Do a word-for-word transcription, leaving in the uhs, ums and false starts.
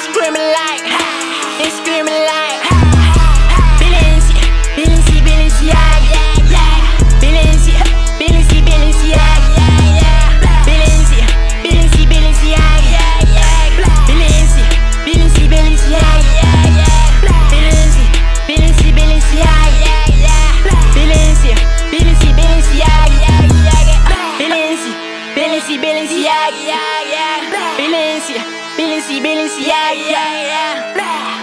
screaming like, they screaming like, Balenci, Balenci, Balenciaga, Balenci, Balenci, Balenciaga, Balenci, Balenci, Balenciaga, Balenci, Balenci, Balenciaga, Balenci, Balenci, Balenciaga, Balenci, Balenci, Balenciaga, Balenci, Balenci, Balenciaga, Balenci, Balenci, Balenciaga.